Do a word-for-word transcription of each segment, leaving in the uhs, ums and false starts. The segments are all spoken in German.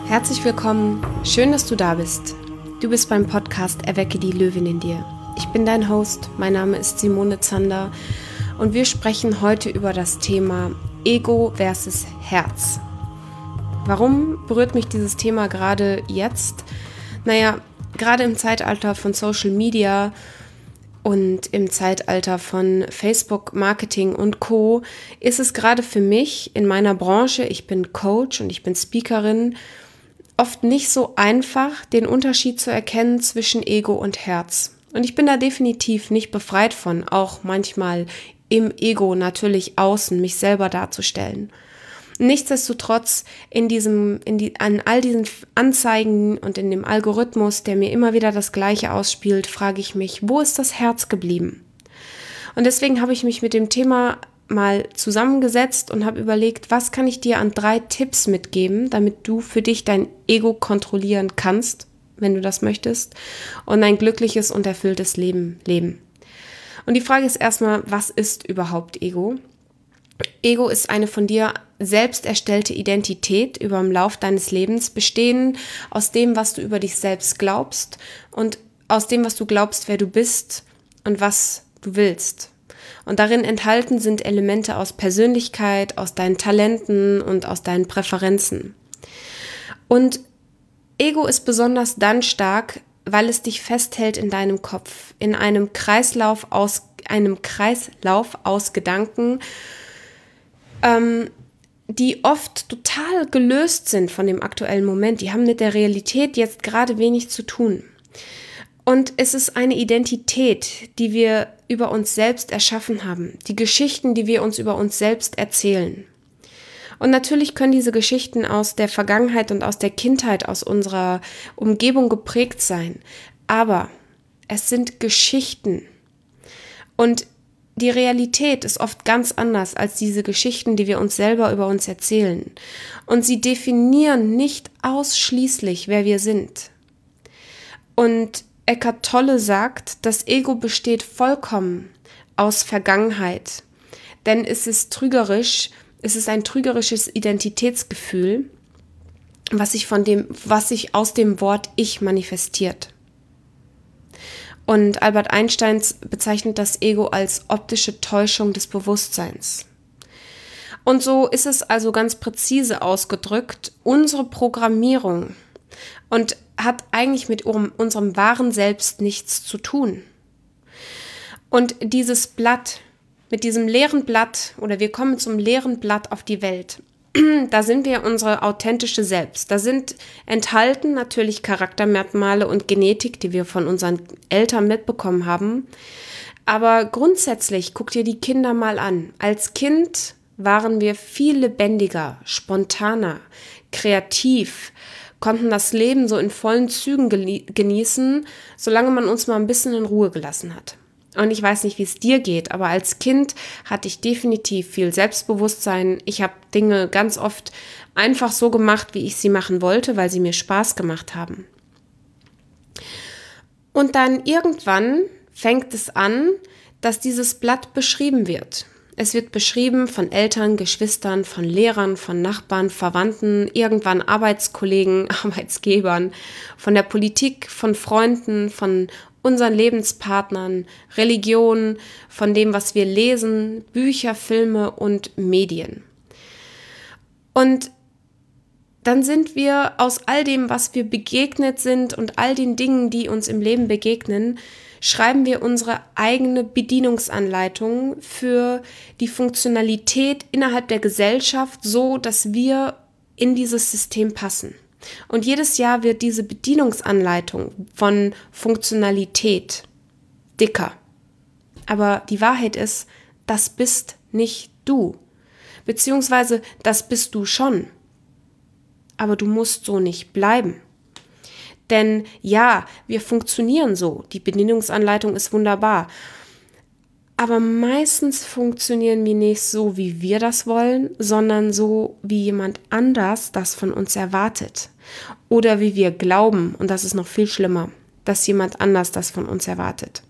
Herzlich willkommen, schön, dass du da bist. Du bist beim Podcast Erwecke die Löwin in dir. Ich bin dein Host, mein Name ist Simone Zander und wir sprechen heute über das Thema Ego versus Herz. Warum berührt mich dieses Thema gerade jetzt? Naja, gerade im Zeitalter von Social Media und im Zeitalter von Facebook, Marketing und Co. ist es gerade für mich in meiner Branche, ich bin Coach und ich bin Speakerin, oft nicht so einfach, den Unterschied zu erkennen zwischen Ego und Herz. Und ich bin da definitiv nicht befreit von, auch manchmal im Ego natürlich außen, mich selber darzustellen. Nichtsdestotrotz in diesem, in die, an all diesen Anzeigen und in dem Algorithmus, der mir immer wieder das Gleiche ausspielt, frage ich mich, wo ist das Herz geblieben? Und deswegen habe ich mich mit dem Thema mal zusammengesetzt und habe überlegt, was kann ich dir an drei Tipps mitgeben, damit du für dich dein Ego kontrollieren kannst, wenn du das möchtest, und ein glückliches und erfülltes Leben leben. Und die Frage ist erstmal, was ist überhaupt Ego? Ego ist eine von dir selbst erstellte Identität über den Lauf deines Lebens, bestehend aus dem, was du über dich selbst glaubst und aus dem, was du glaubst, wer du bist und was du willst. Und darin enthalten sind Elemente aus Persönlichkeit, aus deinen Talenten und aus deinen Präferenzen. Und Ego ist besonders dann stark, weil es dich festhält in deinem Kopf, in einem Kreislauf aus, einem Kreislauf aus Gedanken, ähm, die oft total gelöst sind von dem aktuellen Moment. Die haben mit der Realität jetzt gerade wenig zu tun. Und es ist eine Identität, die wir über uns selbst erschaffen haben. Die Geschichten, die wir uns über uns selbst erzählen. Und natürlich können diese Geschichten aus der Vergangenheit und aus der Kindheit, aus unserer Umgebung geprägt sein. Aber es sind Geschichten. Und die Realität ist oft ganz anders als diese Geschichten, die wir uns selber über uns erzählen. Und sie definieren nicht ausschließlich, wer wir sind. Und Eckhart Tolle sagt, das Ego besteht vollkommen aus Vergangenheit. Denn es ist trügerisch, es ist ein trügerisches Identitätsgefühl, was sich von dem, was sich aus dem Wort Ich manifestiert. Und Albert Einstein bezeichnet das Ego als optische Täuschung des Bewusstseins. Und so ist es also ganz präzise ausgedrückt, unsere Programmierung und hat eigentlich mit unserem wahren Selbst nichts zu tun. Und dieses Blatt, mit diesem leeren Blatt, oder wir kommen zum leeren Blatt auf die Welt, da sind wir unsere authentische Selbst. Da sind enthalten natürlich Charaktermerkmale und Genetik, die wir von unseren Eltern mitbekommen haben. Aber grundsätzlich, guck dir die Kinder mal an. Als Kind waren wir viel lebendiger, spontaner, kreativ, konnten das Leben so in vollen Zügen genießen, solange man uns mal ein bisschen in Ruhe gelassen hat. Und ich weiß nicht, wie es dir geht, aber als Kind hatte ich definitiv viel Selbstbewusstsein. Ich habe Dinge ganz oft einfach so gemacht, wie ich sie machen wollte, weil sie mir Spaß gemacht haben. Und dann irgendwann fängt es an, dass dieses Blatt beschrieben wird. Es wird beschrieben von Eltern, Geschwistern, von Lehrern, von Nachbarn, Verwandten, irgendwann Arbeitskollegen, Arbeitsgebern, von der Politik, von Freunden, von unseren Lebenspartnern, Religion, von dem, was wir lesen, Bücher, Filme und Medien. Und dann sind wir aus all dem, was wir begegnet sind und all den Dingen, die uns im Leben begegnen, schreiben wir unsere eigene Bedienungsanleitung für die Funktionalität innerhalb der Gesellschaft, so dass wir in dieses System passen. Und jedes Jahr wird diese Bedienungsanleitung von Funktionalität dicker. Aber die Wahrheit ist, das bist nicht du. Beziehungsweise, das bist du schon. Aber du musst so nicht bleiben. Denn ja, wir funktionieren so. Die Bedienungsanleitung ist wunderbar. Aber meistens funktionieren wir nicht so, wie wir das wollen, sondern so, wie jemand anders das von uns erwartet. Oder wie wir glauben, und das ist noch viel schlimmer, dass jemand anders das von uns erwartet.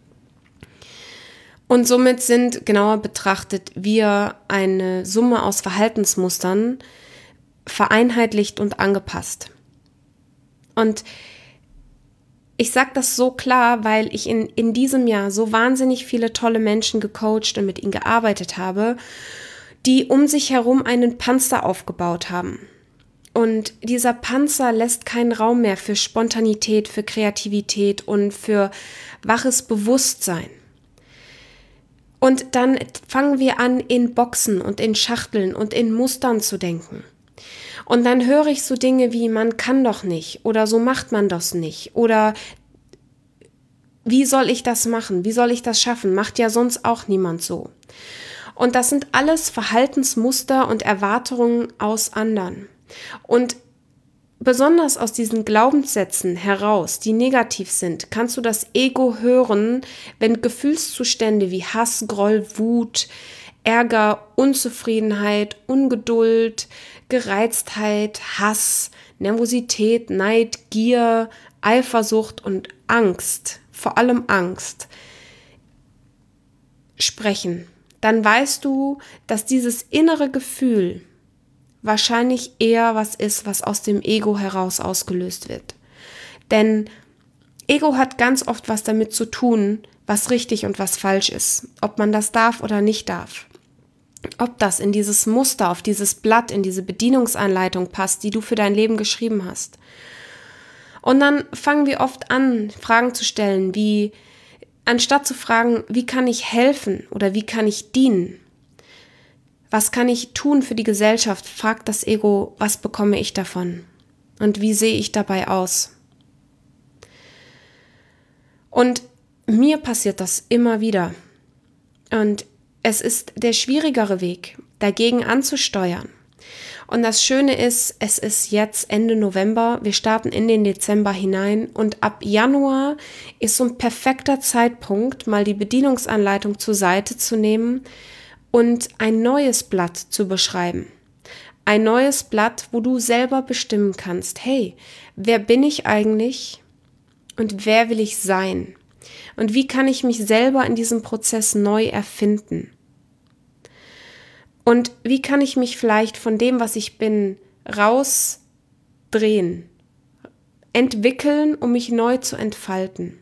Und somit sind, genauer betrachtet, wir eine Summe aus Verhaltensmustern, vereinheitlicht und angepasst. Und ich sage das so klar, weil ich in, in diesem Jahr so wahnsinnig viele tolle Menschen gecoacht und mit ihnen gearbeitet habe, die um sich herum einen Panzer aufgebaut haben. Und dieser Panzer lässt keinen Raum mehr für Spontanität, für Kreativität und für waches Bewusstsein. Und dann fangen wir an, in Boxen und in Schachteln und in Mustern zu denken. Und dann höre ich so Dinge wie, man kann doch nicht oder so macht man das nicht oder wie soll ich das machen, wie soll ich das schaffen, macht ja sonst auch niemand so. Und das sind alles Verhaltensmuster und Erwartungen aus anderen. Und besonders aus diesen Glaubenssätzen heraus, die negativ sind, kannst du das Ego hören, wenn Gefühlszustände wie Hass, Groll, Wut, Ärger, Unzufriedenheit, Ungeduld, Gereiztheit, Hass, Nervosität, Neid, Gier, Eifersucht und Angst, vor allem Angst, sprechen. Dann weißt du, dass dieses innere Gefühl wahrscheinlich eher was ist, was aus dem Ego heraus ausgelöst wird. Denn Ego hat ganz oft was damit zu tun, was richtig und was falsch ist, ob man das darf oder nicht darf. Ob das in dieses Muster, auf dieses Blatt, in diese Bedienungsanleitung passt, die du für dein Leben geschrieben hast. Und dann fangen wir oft an, Fragen zu stellen, wie, anstatt zu fragen, wie kann ich helfen oder wie kann ich dienen? Was kann ich tun für die Gesellschaft? Fragt das Ego, was bekomme ich davon? Und wie sehe ich dabei aus? Und mir passiert das immer wieder. Und es ist der schwierigere Weg, dagegen anzusteuern. Und das Schöne ist, es ist jetzt Ende November, wir starten in den Dezember hinein und ab Januar ist so ein perfekter Zeitpunkt, mal die Bedienungsanleitung zur Seite zu nehmen und ein neues Blatt zu beschreiben. Ein neues Blatt, wo du selber bestimmen kannst, hey, wer bin ich eigentlich und wer will ich sein? Und wie kann ich mich selber in diesem Prozess neu erfinden? Und wie kann ich mich vielleicht von dem, was ich bin, rausdrehen, entwickeln, um mich neu zu entfalten?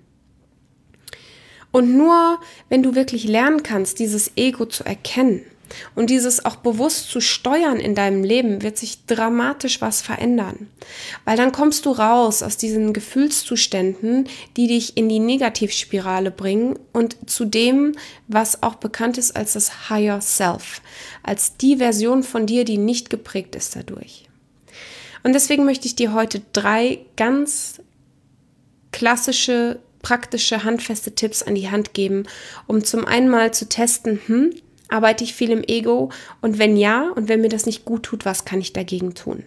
Und nur, wenn du wirklich lernen kannst, dieses Ego zu erkennen und dieses auch bewusst zu steuern in deinem Leben, wird sich dramatisch was verändern. Weil dann kommst du raus aus diesen Gefühlszuständen, die dich in die Negativspirale bringen und zu dem, was auch bekannt ist als das Higher Self, als die Version von dir, die nicht geprägt ist dadurch. Und deswegen möchte ich dir heute drei ganz klassische, praktische, handfeste Tipps an die Hand geben, um zum einen mal zu testen, hm, arbeite ich viel im Ego? Und wenn ja, und wenn mir das nicht gut tut, was kann ich dagegen tun?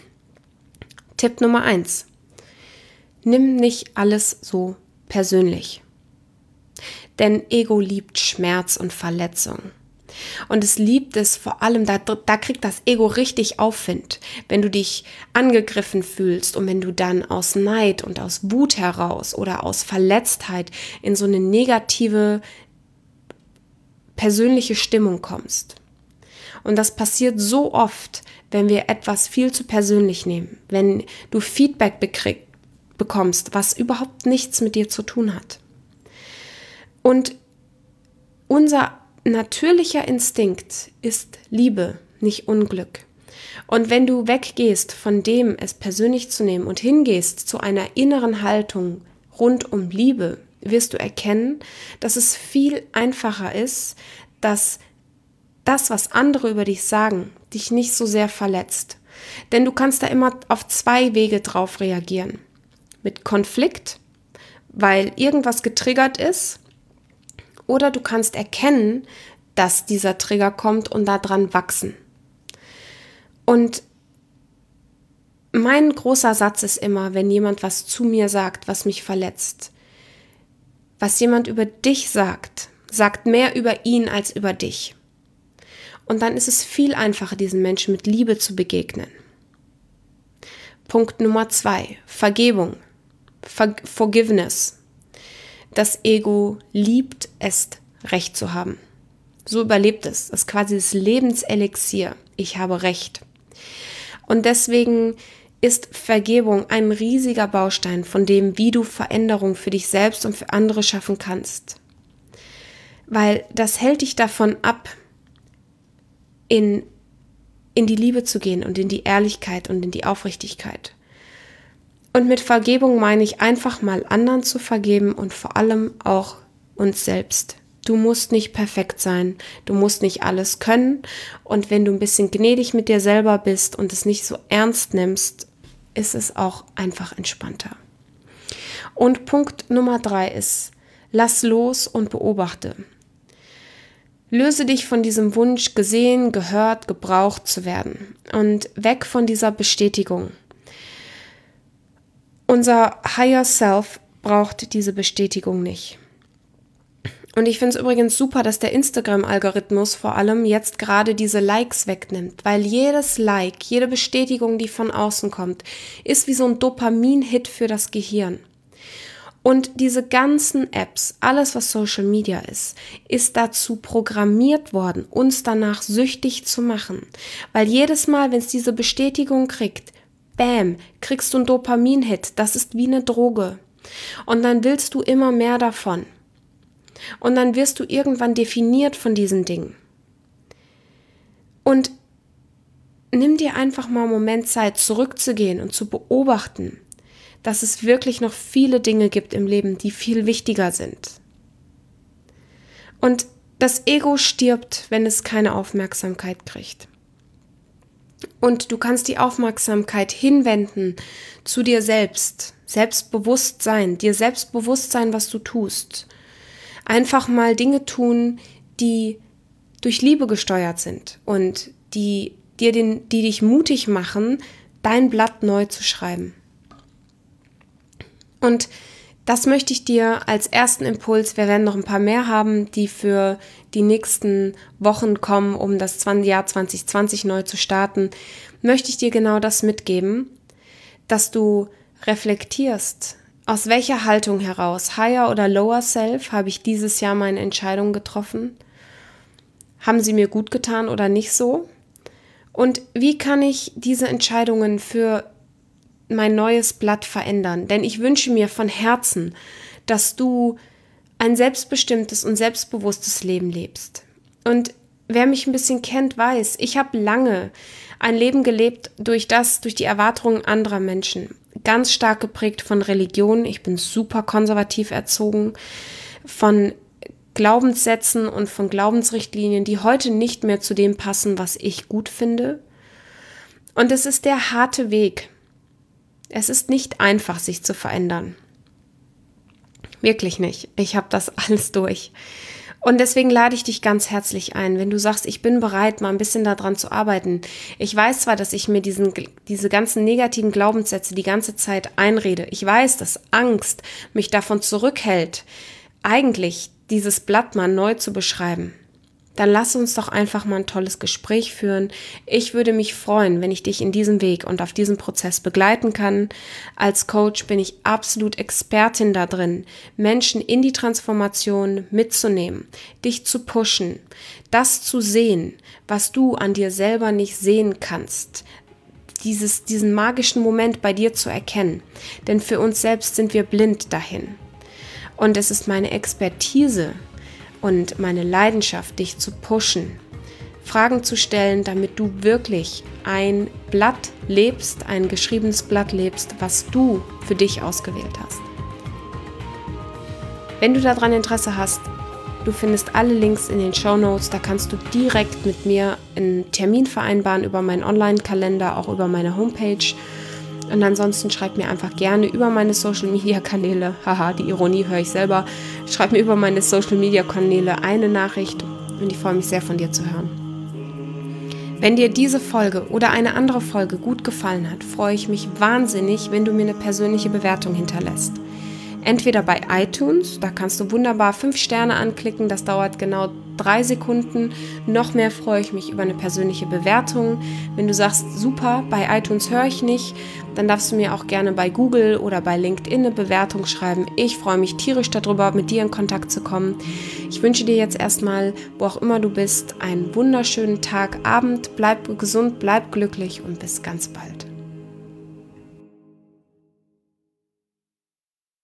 Tipp Nummer eins. Nimm nicht alles so persönlich. Denn Ego liebt Schmerz und Verletzung. Und es liebt es vor allem, da, da kriegt das Ego richtig Aufwind, wenn du dich angegriffen fühlst und wenn du dann aus Neid und aus Wut heraus oder aus Verletztheit in so eine negative persönliche Stimmung kommst. Und das passiert so oft, wenn wir etwas viel zu persönlich nehmen, wenn du Feedback bekrieg, bekommst, was überhaupt nichts mit dir zu tun hat. Und unser natürlicher Instinkt ist Liebe, nicht Unglück. Und wenn du weggehst von dem, es persönlich zu nehmen und hingehst zu einer inneren Haltung rund um Liebe, wirst du erkennen, dass es viel einfacher ist, dass das, was andere über dich sagen, dich nicht so sehr verletzt. Denn du kannst da immer auf zwei Wege drauf reagieren. Mit Konflikt, weil irgendwas getriggert ist, oder du kannst erkennen, dass dieser Trigger kommt und daran wachsen. Und mein großer Satz ist immer, wenn jemand was zu mir sagt, was mich verletzt, was jemand über dich sagt, sagt mehr über ihn als über dich. Und dann ist es viel einfacher, diesen Menschen mit Liebe zu begegnen. Punkt Nummer zwei, Vergebung, Ver- Forgiveness. Das Ego liebt es, Recht zu haben. So überlebt es. Das ist quasi das Lebenselixier. Ich habe Recht. Und deswegen ist Vergebung ein riesiger Baustein von dem, wie du Veränderung für dich selbst und für andere schaffen kannst. Weil das hält dich davon ab, in, in die Liebe zu gehen und in die Ehrlichkeit und in die Aufrichtigkeit. Und mit Vergebung meine ich einfach mal anderen zu vergeben und vor allem auch uns selbst. Du musst nicht perfekt sein, du musst nicht alles können und wenn du ein bisschen gnädig mit dir selber bist und es nicht so ernst nimmst, ist es auch einfach entspannter. Und Punkt Nummer drei ist, lass los und beobachte. Löse dich von diesem Wunsch, gesehen, gehört, gebraucht zu werden und weg von dieser Bestätigung. Unser Higher Self braucht diese Bestätigung nicht. Und ich finde es übrigens super, dass der Instagram-Algorithmus vor allem jetzt gerade diese Likes wegnimmt, weil jedes Like, jede Bestätigung, die von außen kommt, ist wie so ein Dopamin-Hit für das Gehirn. Und diese ganzen Apps, alles was Social Media ist, ist dazu programmiert worden, uns danach süchtig zu machen. Weil jedes Mal, wenn es diese Bestätigung kriegt, bam, kriegst du einen Dopamin-Hit, das ist wie eine Droge. Und dann willst du immer mehr davon. Und dann wirst du irgendwann definiert von diesen Dingen. Und nimm dir einfach mal einen Moment Zeit, zurückzugehen und zu beobachten, dass es wirklich noch viele Dinge gibt im Leben, die viel wichtiger sind. Und das Ego stirbt, wenn es keine Aufmerksamkeit kriegt. Und du kannst die Aufmerksamkeit hinwenden zu dir selbst, Selbstbewusstsein, dir selbstbewusst sein, was du tust. Einfach mal Dinge tun, die durch Liebe gesteuert sind und die, dir den, die dich mutig machen, dein Blatt neu zu schreiben. Und das möchte ich dir als ersten Impuls, wir werden noch ein paar mehr haben, die für die nächsten Wochen kommen, um das Jahr zwanzig zwanzig neu zu starten, möchte ich dir genau das mitgeben, dass du reflektierst, aus welcher Haltung heraus, Higher oder Lower Self, habe ich dieses Jahr meine Entscheidung getroffen? Haben sie mir gut getan oder nicht so? Und wie kann ich diese Entscheidungen für mein neues Blatt verändern? Denn ich wünsche mir von Herzen, dass du ein selbstbestimmtes und selbstbewusstes Leben lebst. Und wer mich ein bisschen kennt, weiß, ich habe lange ein Leben gelebt durch das, durch die Erwartungen anderer Menschen. Ganz stark geprägt von Religion. Ich bin super konservativ erzogen, von Glaubenssätzen und von Glaubensrichtlinien, die heute nicht mehr zu dem passen, was ich gut finde. Und es ist der harte Weg. Es ist nicht einfach, sich zu verändern. Wirklich nicht. Ich habe das alles durch. Und deswegen lade ich dich ganz herzlich ein, wenn du sagst, ich bin bereit, mal ein bisschen daran zu arbeiten. Ich weiß zwar, dass ich mir diesen, diese ganzen negativen Glaubenssätze die ganze Zeit einrede. Ich weiß, dass Angst mich davon zurückhält, eigentlich dieses Blatt mal neu zu beschreiben. Dann lass uns doch einfach mal ein tolles Gespräch führen. Ich würde mich freuen, wenn ich dich in diesem Weg und auf diesem Prozess begleiten kann. Als Coach bin ich absolut Expertin da drin, Menschen in die Transformation mitzunehmen, dich zu pushen, das zu sehen, was du an dir selber nicht sehen kannst. Dieses, diesen magischen Moment bei dir zu erkennen. Denn für uns selbst sind wir blind dahin. Und es ist meine Expertise und meine Leidenschaft, dich zu pushen, Fragen zu stellen, damit du wirklich ein Blatt lebst, ein geschriebenes Blatt lebst, was du für dich ausgewählt hast. Wenn du daran Interesse hast, du findest alle Links in den Shownotes, da kannst du direkt mit mir einen Termin vereinbaren über meinen Online-Kalender, auch über meine Homepage. Und ansonsten schreib mir einfach gerne über meine Social-Media-Kanäle, haha, die Ironie höre ich selber, schreib mir über meine Social-Media-Kanäle eine Nachricht und ich freue mich sehr, von dir zu hören. Wenn dir diese Folge oder eine andere Folge gut gefallen hat, freue ich mich wahnsinnig, wenn du mir eine persönliche Bewertung hinterlässt. Entweder bei iTunes, da kannst du wunderbar fünf Sterne anklicken, das dauert genau drei Sekunden. Noch mehr freue ich mich über eine persönliche Bewertung. Wenn du sagst, super, bei iTunes höre ich nicht, dann darfst du mir auch gerne bei Google oder bei LinkedIn eine Bewertung schreiben. Ich freue mich tierisch darüber, mit dir in Kontakt zu kommen. Ich wünsche dir jetzt erstmal, wo auch immer du bist, einen wunderschönen Tag, Abend. Bleib gesund, bleib glücklich und bis ganz bald.